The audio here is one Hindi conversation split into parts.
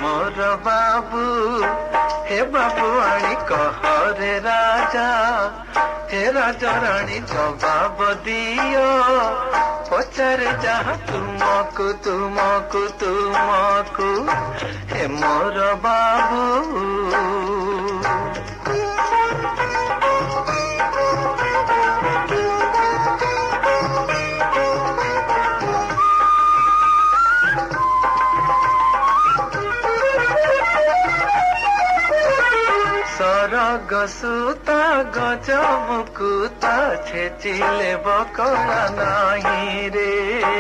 मोर बाबू हे बाबू आनी कहरे राजा हे राजा रानी जवाब दियो पचारे जहाँ तुमको तुमको तुमको हे मोर बाबू गसूता गज मुकुता छेचिले बकरा नाही रे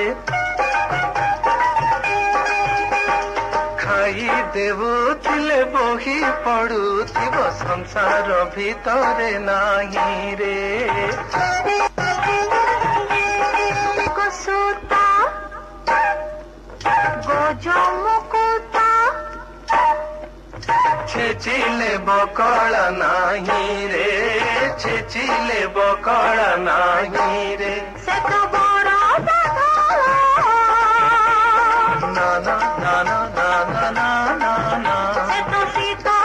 खाई देवुथिले बही पड़ुथिब संसार भितरे नाही रे गसूता गज मुकुता छेचिले बकड़ा नाही रे छेचिले बकड़ा नाही रे से तो बड़ा ना ना ना ना ना ना ना ना से तो सीता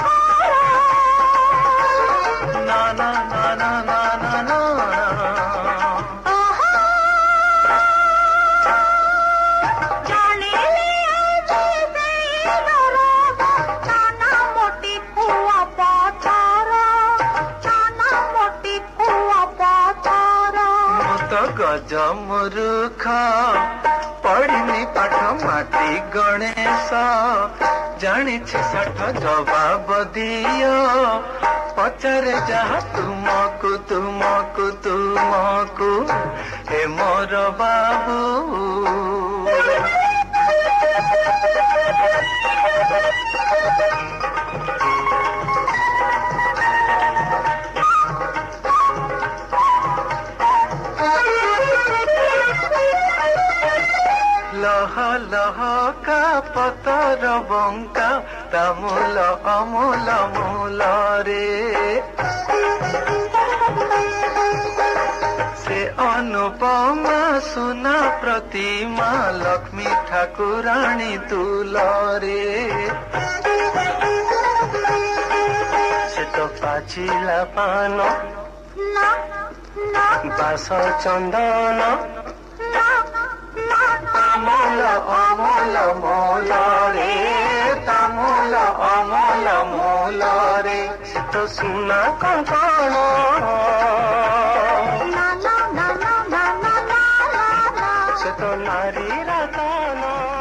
ना ना ना ना ना ना ना गज मूर्ख पढ़िनी पाठ माटी गणेश जानी साठ जवाब दियो पचारे जहाँ तुमको तुमको तुमको हे मोर बाबू लह लह का पतर बंका तमुल अमूल मूल रे से अनुपमा सुना प्रतिमा लक्ष्मी ठाकुराणी तुल रे से तो पाचिला पान बास चंदन तामुल अमूल मूल रे तामुल अमूल मूल रे से तो सुना कंकण से तो नारी रतन